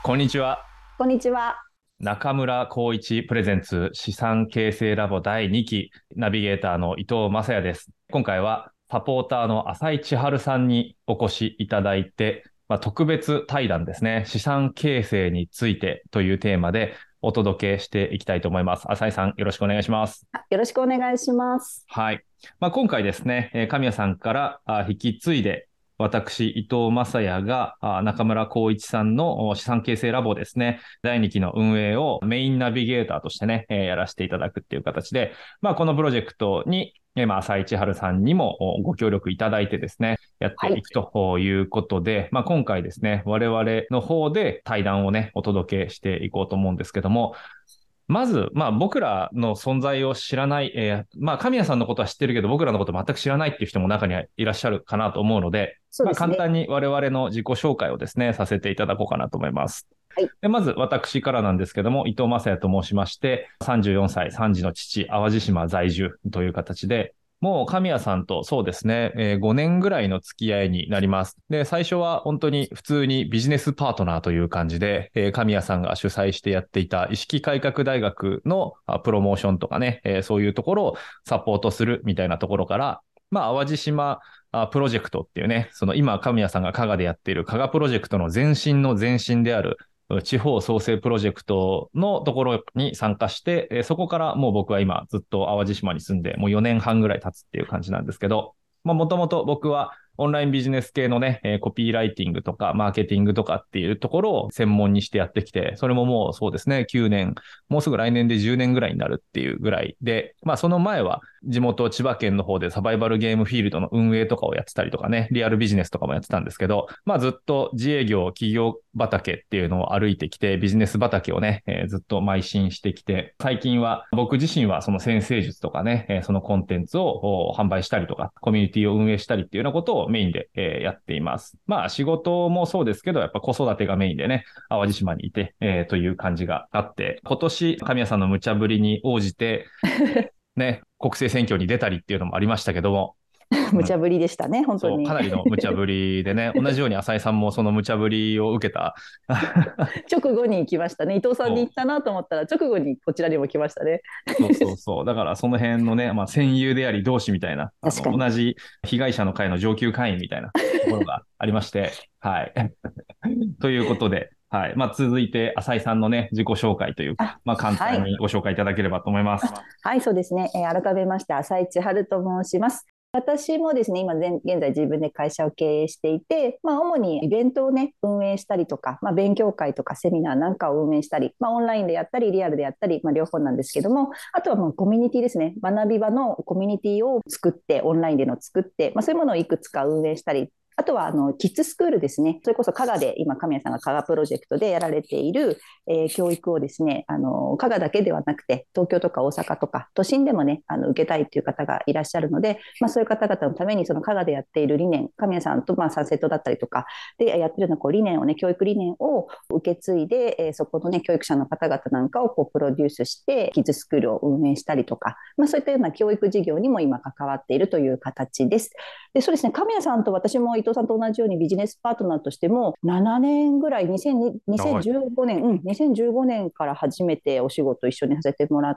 こんにちは。 こんにちは。 中村光一プレゼンツ資産形成ラボ第2期ナビゲーターの伊藤雅也です。今回はサポーターの浅井千春さんにお越しいただいて、特別対談ですね。資産形成についてというテーマでお届けしていきたいと思います。浅井さん、よろしくお願いします。 よろしくお願いします。 はい。今回ですね、神谷さんから引き継いで、私、伊藤雅也が中村光一さんの資産形成ラボですね、第2期の運営をメインナビゲーターとしてね、やらせていただくっていう形で、このプロジェクトに、浅井千春さんにもご協力いただいてですね、やっていくということで、今回ですね、我々の方で対談をね、お届けしていこうと思うんですけども、まず、僕らの存在を知らない、神谷さんのことは知ってるけど、僕らのこと全く知らないっていう人も中にはいらっしゃるかなと思うので、簡そうですね。 単に我々の自己紹介をですね、させていただこうかなと思います。 はい。 でまず、私からなんですけども、伊藤雅也と申しまして、34歳、3児の父、淡路島在住という形で、もう神谷さんとそうですね、5年ぐらいの付き合いになります。で、最初は本当に普通にビジネスパートナーという感じで、神谷さんが主催してやっていた意識改革大学のプロモーションとかね、そういうところをサポートするみたいなところから、淡路島プロジェクトっていうね、その今神谷さんが加賀でやっている加賀プロジェクトの前身の前身である地方創生プロジェクトのところに参加して、そこからもう僕は今ずっと淡路島に住んで、もう4年半ぐらい経つっていう感じなんですけど、もともと僕はオンラインビジネス系のね、コピーライティングとかマーケティングとかっていうところを専門にしてやってきて、それももうそうですね、9年、もうすぐ来年で10年ぐらいになるっていうぐらいで、その前は地元千葉県の方でサバイバルゲームフィールドの運営とかをやってたりとかね、リアルビジネスとかもやってたんですけど、ずっと自営業、企業畑っていうのを歩いてきて、ビジネス畑をね、ずっと邁進してきて、最近は僕自身はその先生術とかね、そのコンテンツを販売したりとか、コミュニティを運営したりっていうようなことをメインで、やっています。仕事もそうですけど、やっぱ子育てがメインでね、淡路島にいて、という感じがあって、今年、神谷さんの無茶ぶりに応じて、ね、国政選挙に出たりっていうのもありましたけども、 無茶ぶりでしたね、本当そう、かに。 なりの無茶ぶりでね、同じように浅井さんもその無茶ぶりを受けた。 直後に来ましたね。伊藤さんにそう行ったなと思ったら、直後にこちらにも来ましたね。 そうそうそう。だからその辺のね、戦友であり同志みたいな、 確かに。 同じ被害者の会の上級会員みたいなところがありまして、はい。ということで、はい。続いて、浅井さんのね、自己紹介というか、簡はい。 単にご紹介いただければと思います。 はい、そうですね。改めまして、浅井千春と申します。私もですね、今現在自分で会社を経営していて、主にイベントをね、運営したりとか、勉強会とかセミナーなんかを運営したり、オンラインでやったり、リアルでやったり、両方なんですけども、あとはコミュニティですね、学び場のコミュニティを作って、オンラインでの作って、そういうものをいくつか運営したり、あとはキッズスクールですね。それこそ加賀で今神谷さんが加賀プロジェクトでやられている、教育をですね、加賀だけではなくて東京とか大阪とか都心でもね受けたいという方がいらっしゃるので、そういう方々のためにその加賀でやっている理念、神谷さんとサンセットだったりとかでやってるような理念をね、教育理念を受け継いで、そこのね教育者の方々なんかをプロデュースしてキッズスクールを運営したりとか、そういったような教育事業にも今関わっているという形です。で、そうですね、神谷さんと私も伊藤さんと同じようにビジネスパートナーとしても7年ぐらい、 はい。 2015年、2015年から初めてお仕事一緒にさせてもらって、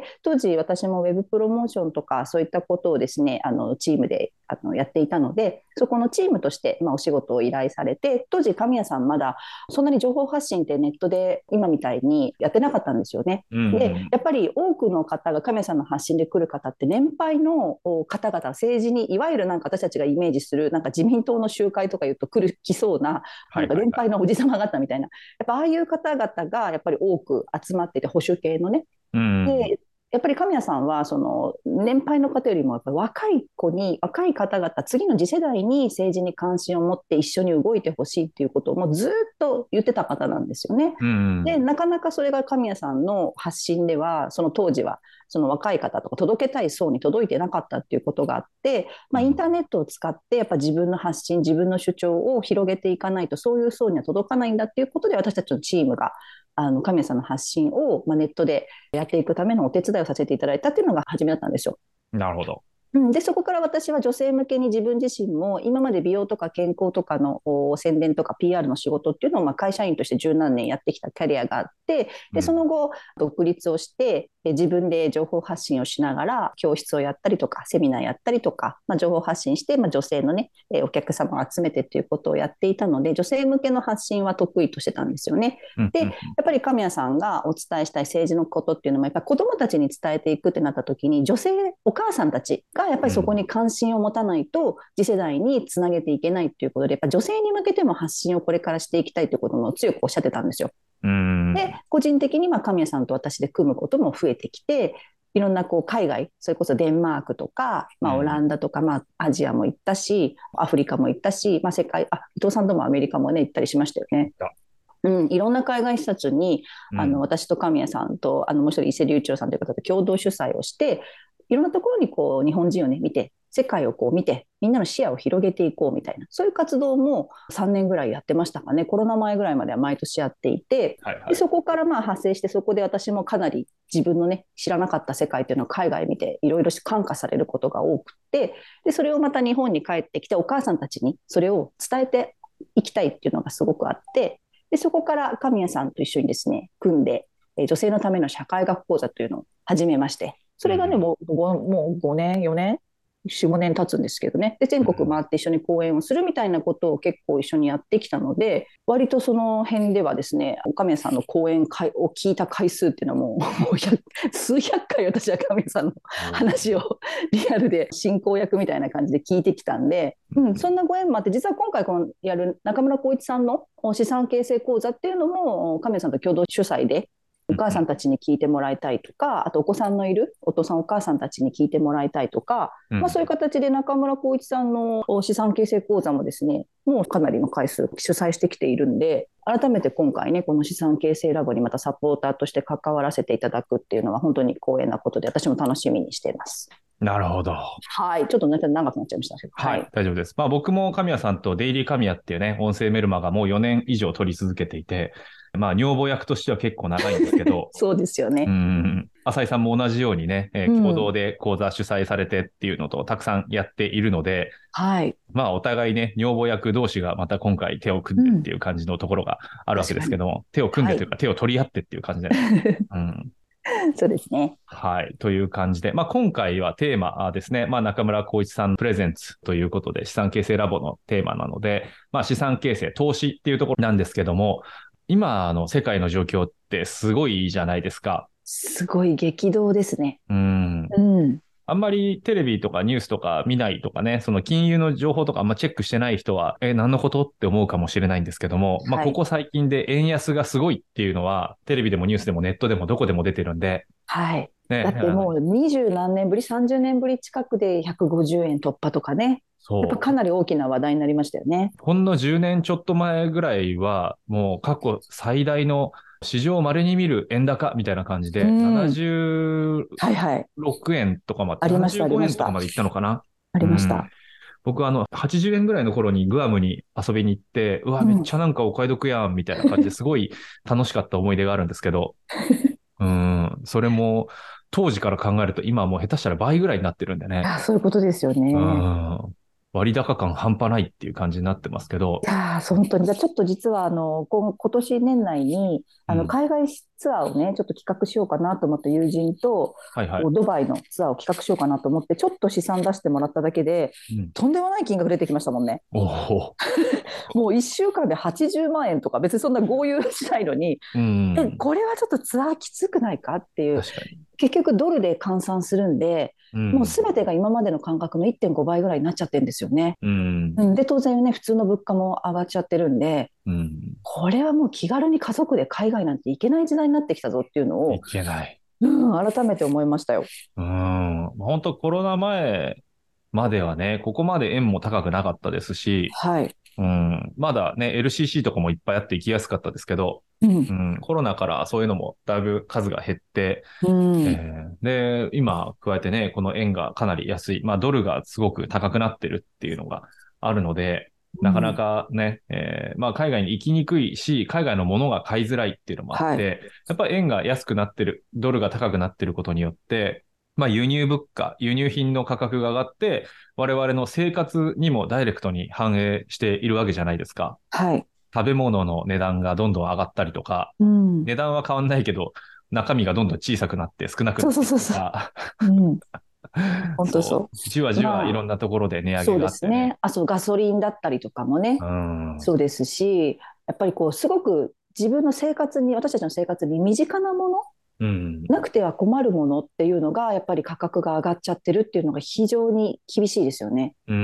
当時私もウェブプロモーションとかそういったことをですね、チームでやっていたので、そこのチームとして、お仕事を依頼されて、当時神谷さんまだそんなに情報発信ってネットで今みたいにやってなかったんですよね。 うんうで、 ん。 やっぱり多くの方が神谷さんの発信で来る方って年配の方々、政治にいわゆるなんか私たちがイメージするなんか自民党の集会とか言うと来そうな、なんか年はいはいはい。 配のおじさま方みたいな、やっぱああいう方々がやっぱり多く集まっていて、保守系のね。 うん。 で、やっぱり神谷さんはその年配の方よりもやっぱり若い方々、次の次世代に政治に関心を持って一緒に動いてほしいっていうことをもうずっと言ってた方なんですよね。 うん。 で、なかなかそれが神谷さんの発信では、その当時はその若い方とか届けたい層に届いてなかったっていうことがあって、インターネットを使ってやっぱ自分の発信、自分の主張を広げていかないと、そういう層には届かないんだっていうことで、私たちのチームが神谷さんの発信を、ネットでやっていくためのお手伝いをさせていただいたっていうのが初めだったんですよ。 なるほど。 で、そこから私は女性向けに自分自身も今まで美容とか健康とかの宣伝とか PR の仕事っていうのを会社員として十何年やってきたキャリアがあって、で、その後独立をして自分で情報発信をしながら教室をやったりとかセミナーやったりとか、情報発信して、女性のね、お客様を集めてっていうことをやっていたので、女性向けの発信は得意としてたんですよね。で、やっぱり神谷さんがお伝えしたい政治のことっていうのもやっぱり子どもたちに伝えていくってなった時に、女性お母さんたちがやっぱりそこに関心を持たないと次世代につなげていけないっていうことで、やっぱ女性に向けても発信をこれからしていきたいということも強くおっしゃってたんですよ。で、個人的に神谷さんと私で組むことも増えてきて、いろんな海外、それこそデンマークとか、オランダとか、アジアも行ったし、アフリカも行ったし、世界、伊藤さんともアメリカもね、行ったりしましたよね。いろんな海外視察に、私と神谷さんと、もう一人伊勢隆一郎さんという方と共同主催をして、いろんなところに日本人をね、見て、世界を見て、みんなの視野を広げていこうみたいな、そういう活動も3年ぐらいやってましたかね。コロナ前ぐらいまでは毎年やっていて、でそこから派生して、そこで私もかなり自分のね、知らなかった世界というのを海外見て、いろいろ感化されることが多くて、で、それをまた日本に帰ってきて、お母さんたちにそれを伝えていきたいっていうのがすごくあって、で、そこから神谷さんと一緒にですね、組んで、女性のための社会学講座というのを始めまして、それがね、もう5年、4年、4、5年経つんですけどね。で、全国回って一緒に講演をするみたいなことを結構一緒にやってきたので、割とその辺ではですね、神谷さんの講演を聞いた回数っていうのはもう数百回私は神谷さんの話をリアルで進行役みたいな感じで聞いてきたんで、そんなご縁もあって、実は今回このやる中村浩一さんの資産形成講座っていうのも神谷さんと共同主催で、お母さんたちに聞いてもらいたいとか、あとお子さんのいるお父さんお母さんたちに聞いてもらいたいとか、そういう形で中村浩一さんの資産形成講座もですね、もうかなりの回数主催してきているんで、改めて今回ね、この資産形成ラボにまたサポーターとして関わらせていただくっていうのは本当に光栄なことで、私も楽しみにしています。 なるほど。 はい。ちょっと長くなっちゃいました。 はい。大丈夫です。僕も神谷さんとデイリー神谷っていうね、音声メルマガもう4年以上取り続けていて、女房役としては結構長いんですけど。 そうですよね。 浅井さんも同じようにね、共同で講座主催されてっていうのとたくさんやっているので、 はい。 お互いね、女房役同士がまた今回手を組んでっていう感じのところがあるわけですけども、手を組んでというか、手を取り合ってっていう感じで、 そうですね。 はい。という感じで、今回はテーマですね。中村浩一さんプレゼンツということで、資産形成ラボのテーマなので、資産形成、投資っていうところなんですけども、今の世界の状況ってすごいじゃないですか。 すごい激動ですね。 あんまりテレビとかニュースとか見ないとかね、その金融の情報とかあんまチェックしてない人は、何のことって思うかもしれないんですけども、ここ最近で円安がすごいっていうのは、テレビでもニュースでもネットでもどこでも出てるんで。 はい。ね、だってもう20何年ぶり、30年ぶり近くで150円突破とかね。やっぱかなり大きな話題になりましたよね。 ほんの10年ちょっと前ぐらいは、もう過去最大の史上稀に見る円高みたいな感じで、76円とかまで、75円とかまでいったのかな。 ありました。 僕80円ぐらいの頃にグアムに遊びに行って、うわ、めっちゃなんかお買い得やんみたいな感じですごい楽しかった思い出があるんですけど、それも当時から考えると今はもう下手したら倍ぐらいになってるんでね。 そういうことですよね。 割高感半端ないっていう感じになってますけど。 いや本当に。ちょっと実は今年年内に海外ツアーをね、ちょっと企画しようかなと思った友人と、ドバイのツアーを企画しようかなと思って、ちょっと試算出してもらっただけで、とんでもない金額出てきましたもんね。もう1週間で80万円とか、別にそんな豪遊しないのに、これはちょっとツアーきつくないかっていう。結局ドルで換算するんで、もう全てが今までの感覚の 1.5 倍ぐらいになっちゃってるんですよね。で、当然ね、普通の物価も上がっちゃってるんで、これはもう気軽に家族で海外なんて行けない時代になってきたぞっていうのを、 いけない。 改めて思いましたよ。 本当コロナ前まではね、ここまで円も高くなかったですし、まだね、LCC とかもいっぱいあって行きやすかったですけど、コロナからそういうのもだいぶ数が減って、で、今加えてね、この円がかなり安い、ドルがすごく高くなってるっていうのがあるので、なかなかね、海外に行きにくいし、海外のものが買いづらいっていうのもあって、やっぱり円が安くなってる、ドルが高くなってることによって、 まあ輸入物価、輸入品の価格が上がって、我々の生活にもダイレクトに反映しているわけじゃないですか。 はい。 食べ物の値段がどんどん上がったりとか、 うん。 値段は変わんないけど、中身がどんどん小さくなって少なくそうなっていくそうそうそう。 とか、 うん。本当そそう、じわう。 じわいろんなところで値上げそうでがあってね。 すね。あ、そう、ガソリンだったりとかもうね。 ん。 そうですし、やっぱりこう、すごく自分の生活に、私たちの生活に身近なもの、 うん。 なくては困るものっていうのが、やっぱり価格が上がっちゃってるっていうのが非常に厳しいですよね。 うん。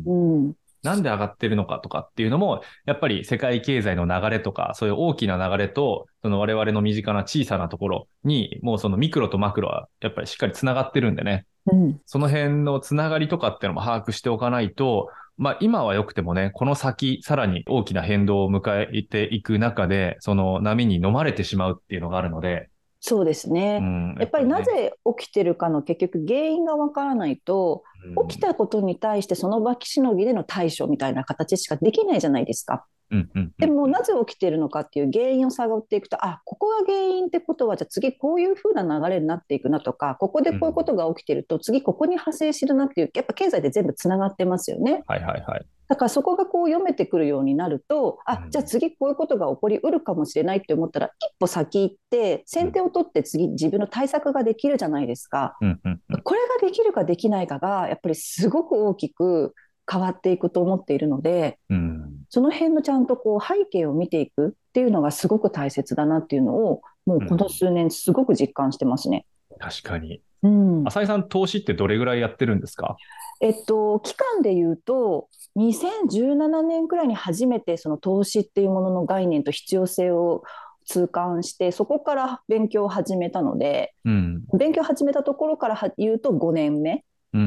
うん。 なんで上がってるのかとかっていうのも、やっぱり世界経済の流れとか、そういう大きな流れと、その我々の身近な小さなところに、もうそのミクロとマクロはやっぱりしっかりつながってるんでね。 うん。 その辺のつながりとかっていうのも把握しておかないと、まあ今は良くてもね、この先さらに大きな変動を迎えていく中で、その波に飲まれてしまうっていうのがあるので、 そうですね。 うん、ややっぱりっぱりね。 なぜ起きてるかの結局原因がわからないと、起きうん、 たことに対してその場しのぎでの対処みたいな形しかできないじゃないですか。 うん、うん、うん。 でもなぜ起きているのかっていう原因を探っていくと、あ、ここが原因ってことは、じゃあ次こういう風な流れになっていくなとか、ここでこういうこうん、 とが起きてると、次ここに派生するなっていう、やっぱ経済で全部つながってますよね。 はいはいはい。 だからそこがこう読めてくるようになると、あ、じゃあうん、 次こういうことが起こりうるかもしれないって思ったら、一歩先行って、 うん、 先手を取って次自分の対策ができるじゃないですか。 うん、うん、うん。 これができるかできないかが、やっぱりすごく大きく変わっていくと思っているので、 うん、 その辺のちゃんとこう背景を見ていくっていうのがすごく大切だなっていうのを、もうこのうん、 数年すごく実感してますね。 確かに。 うん。 浅井さん、投資ってどれぐらいやってるんですか？ 期間で言うと、2017年くらいに初めてその投資っていうものの概念と必要性を痛感して、そこから勉強を始めたので、 うん、 勉強を始めたところから言うと5年目。 うん、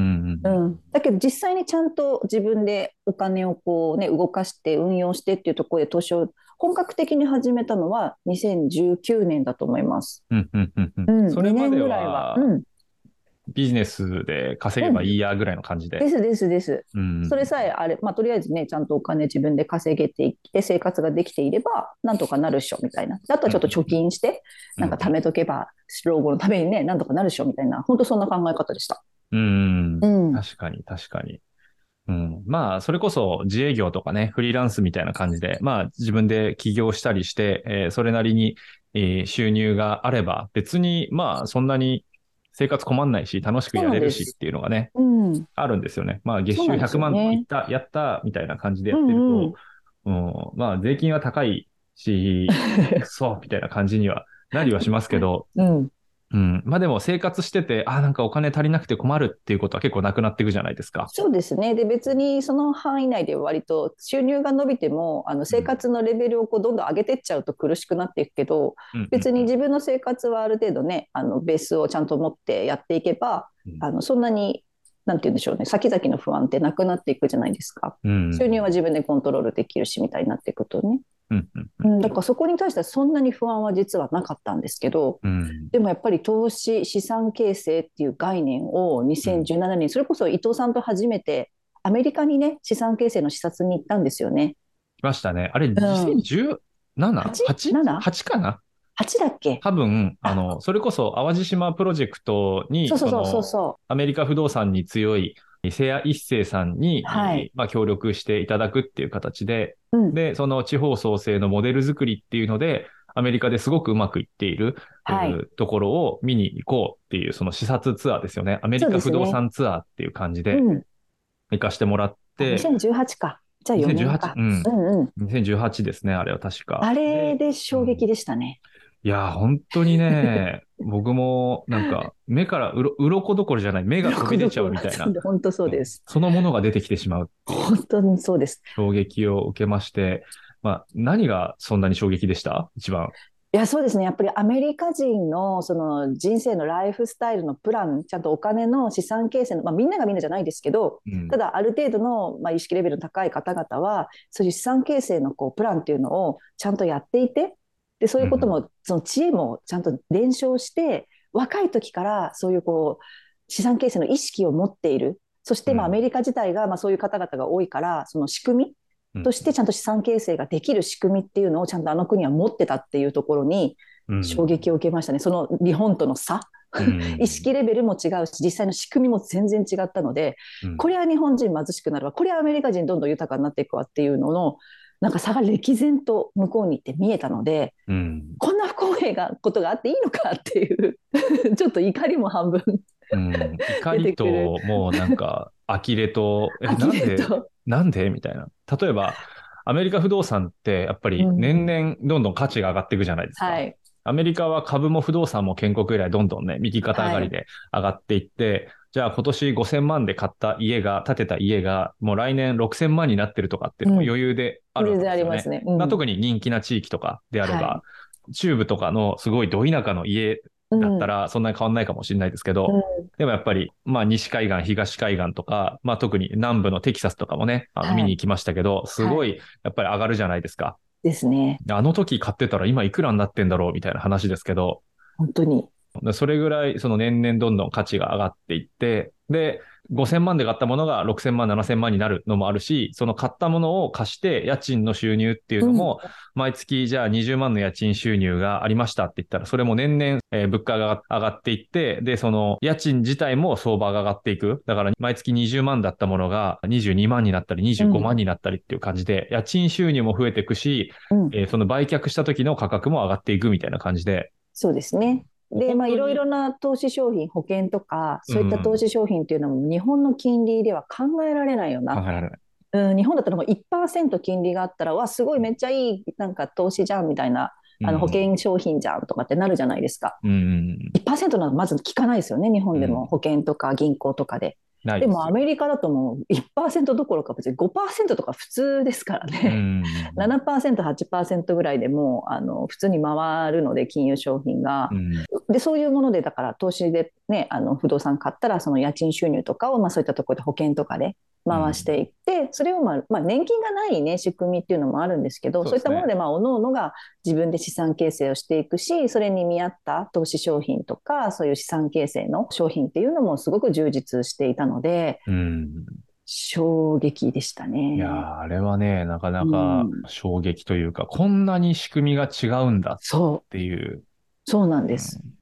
うん、だけど実際にちゃんと自分でお金をこう、ね、動かして運用してっていうところで投資を本格的に始めたのは2019年だと思います。 うん、うん、うん、うん。 うん、2 それまで年ぐらいは。 は、 うん、 ビジネスで稼げうん、 ばいいやぐらいの感じで。 ですですです。 うん、 それさえあれ、まあ、とりあえずね、ちゃんとお金自分で稼げていって生活ができていれば、なんとかなるっしょみたいな。あとはうん、 ちょっと貯金して、 うん、 なんか貯めとけば、老後のためにね、なんとかなるっしょみたいな、本当そんな考え方でした。 うん、うん。 うん。 確かに、確かに。うん。まあ、それこそ自営業とかね、フリーランスみたいな感じで、まあ、自分で起業したりして、それなりに、収入があれば、別に、まあ、そんなに生活困んないし、楽しくそうやれるしっなんです。 ていうのがね、 うん。 あるんですよね。まあ、月収そうなんです 100万いっよね。 た、やった、みたいな感じでうやってると、 んうん。 うん、まあ、税金は高いし、くそ、みたいな感じにはなりはしますけど、 うん。 うん。まあでも生活してて、あ、なんかお金足りなくて困るっていうことは結構なくなっていくじゃないですか。 そうですね。で、別にその範囲内で割と収入が伸びても、生うん。 活のレベルをこうどんどん上げていっちゃうと苦しくなっていくけど、 うん、うん、うん。 別に自分の生活はある程度ね、ベースをちゃんと持ってやっていけば、 うん、 そんなに、なんて言うんでしょうね、先々の不安ってなくなっていくじゃないですか。 うん、 収入は自分でコントロールできるし、みたいになっていくとね。 うん、うん、 うん、だからそこに対してはそんなに不安は実はなかったんですけど、 うん、 でもやっぱり投資、資産形成っていう概念をうん。 2017年、それこそ伊藤さんと初めてアメリカにね、資産形成の視察に行ったんですよね。 来ましたね。あれ、 うん。 2017?8?8 8?7?8 8かな？ だっけ？ 多分、 あ、 それこそ淡路島プロジェクトに、 そうそうそうそうそアメリカ不動産に強い瀬谷一生さんう。はい。 に、まあ、協力していただくっていう形で、 うん。 で、その地方創生のモデル作りっていうので、アメリカですごくうまくいっているはい。 ところを見に行こうっていう、その視察ツアーですよね。アメリそうカ不動ですね。 産ツアーっていう感じうでん。 行かしてもらっあ、 て、 2018か。じゃあ4年 2018、 か。 うん。 うんうん。 2018ですね、あれは確か。 あれで、 でうん。 衝撃でしたね。 いや、本当にね、僕もなんか目から鱗どころじゃない、目が飛び出ちゃどころ、 うみたいな、 本当そううん、 です。 そのものが出てきてしまうっていう本当にそうです。 衝撃を受けまして、まあ、何がそんなに衝撃でした一番？ いや、そうですね。やっぱりアメリカ人のその人生のライフスタイルのプラン、ちゃんとお金の資産形成の、まあ、みんながみんなじゃないですけど、 うん。 ただある程度の、まあ、意識レベルの高い方々は、そういう資産形成のこうプランっていうのをちゃんとやっていて、で、そううん。 いうことも、その知恵もちゃんと伝承して、若い時からそういうこう、資産形成の意識を持っている。そしてまあアメうん。 リカ自体がまあそういう方々が多いから、その仕組み、 うん。 としてちゃんと資産形成ができる仕組みっていうのをちゃんとあの国は持ってたっていうところにうん。 衝撃を受けましたね。その日本との差。 うん。 意識レベルも違うし、実際の仕組みも全然違ったので、 うん。 これは日本人貧しくなるわ、これはアメリカ人どんどん豊かになっていくわっていうのの、なんか差が歴然と向こうに行って見えたので、 うん。 こんな不公平なことがあっていいのかっていうちょっと怒りも半分うん。怒出てりくる。 と、もうなんか、呆れと、 呆なんで、 れと。 なんでみたいな。例えば、アメリカ不動産って、やっぱうり年ん。 々どんどん価値が上がっていくじゃないですか。 はい。 アメリカは株も不動産も建国以来どんどんね、右肩上がはい。 りで上がっていって、じゃあ今年5000万で買った家が、建てた家が、もう来年6000万になってるとかっていうのもうん。 余裕であるわ全けですよね。 然ありますね。うまあ、 ん。 特に人気な地域とかであれば、 はい。 中部とかのすごいど田舎の家うん。 だったらそんなに変わんないかもしれないですけど、 うん。 でもやっぱり、まあ西海岸、東海岸とか、まあ特に南部のテキサスとかもね、見はい。 に行きましたけど、すはい。 ごいやっぱり上がるじゃないですか。 ですね。 あの時買ってたら今いくらになってんだろうみたいな話ですけど、 本当に。 それぐらいその年々どんどん価値が上がっていって、で、5000万で買ったものが6000万、7000万になるのもあるし、その買ったものを貸して家賃の収入っていううん。 のも、毎月じゃあ20万の家賃収入がありましたって言ったら、それも年々、物価が上がっていって、で、その家賃自体も相場が上がっていく。だから毎月20万だったものが22万になったり25 うん。 万になったりっていう感じで、家賃収入も増えていくし、 うん。 その売却した時の価格も上がっていくみたいな感じで、 そうですね。で、まあ、い本当に、 ろいろな投資商品、保険とか、 うそういった投ん、 資商品っていうのも、日本の金利では考えられないような、 考えられない。 うん、日本だったらもう1%金利があったら、わ、すごいめっちゃいい、なんか投資じゃんみたいな、保うん、 険商品じゃんとかってなるじゃないですか。 うん、 1%なんかまず聞かないですよね、日本でもうん、 保険とか銀行とかで。でないですよ。 もアメリカだともう1%どころか別に5%とか普通ですからうね。 ん、 7%、8%ぐらいでもう普通に回るので、金融商品が。 うん、 で、そういうもので、だから投資でね、不動産買ったら、その家賃収入とかを、まあそういったところで保険とかでうん。 回していって、それをまあ年金がないね、仕組みっていうのもあるんですけど、 そうですね。 そういったもので、まあ、各々が自分で資産形成をしていくし、それに見合った投資商品とか、そういう資産形成の商品っていうのもすごく充実していたので、 うん。 衝撃でしたいやね。 ー、あれはね、なかなうかん、 衝撃というか、こんなに仕組みが違うんだっそう、 ていう。 そうなんうん、 です。